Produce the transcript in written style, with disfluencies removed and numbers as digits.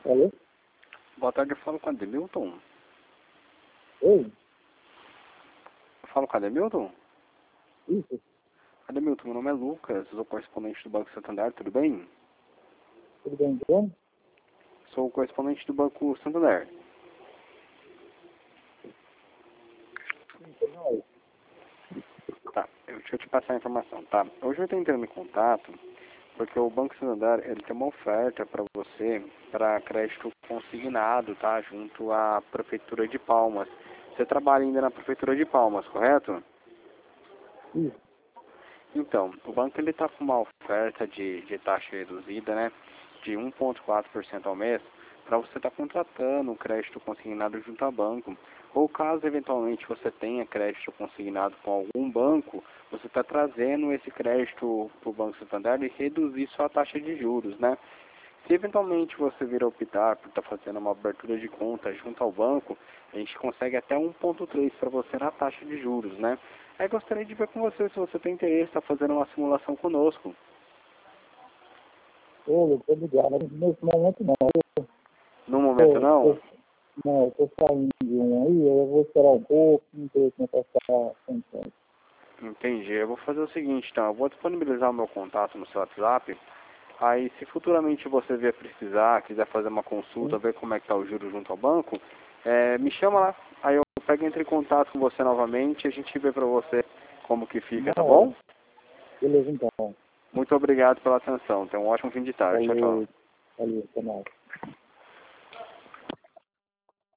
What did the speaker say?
Alô? Boa tarde, eu falo com a Ademilton. Oi? Eu falo com a Ademilton? Isso? Ademilton, meu nome é Lucas, sou correspondente do Banco Santander, tudo bem? Tudo bem, John? Sou correspondente do Banco Santander. Tá, deixa eu te passar a informação, tá? Hoje eu estou entrando em contato porque o Banco Santander, ele tem uma oferta para você para crédito consignado, tá? Junto à Prefeitura de Palmas. Você trabalha ainda na Prefeitura de Palmas, correto? Isso. Então, o banco ele está com uma oferta de taxa reduzida, né, de 1,4% ao mês, para você estar contratando um crédito consignado junto ao banco. Ou caso eventualmente você tenha crédito consignado com algum banco, você está trazendo esse crédito para o Banco Santander e reduzir sua taxa de juros, né? Se eventualmente você vir a optar por estar fazendo uma abertura de conta junto ao banco, a gente consegue até 1,3 para você na taxa de juros, né? Aí gostaria de ver com você se você tem interesse em estar fazendo uma simulação conosco. Ô, eu tô ligado. Nesse momento não. No momento não? Não, eu tô saindo de um aí, eu vou esperar um pouco, não sei como é que vai ficar sentado. Entendi. Eu vou fazer o seguinte, então. Eu vou disponibilizar o meu contato no seu WhatsApp. Aí, se futuramente você vier precisar, quiser fazer uma consulta, ver como é que está o juro junto ao banco, me chama lá. Aí eu pego e entro em contato com você novamente e a gente vê para você como que fica, tá bom? Beleza, então. Muito obrigado pela atenção. Tenha um ótimo fim de tarde. Tchau, tchau. Valeu, até mais.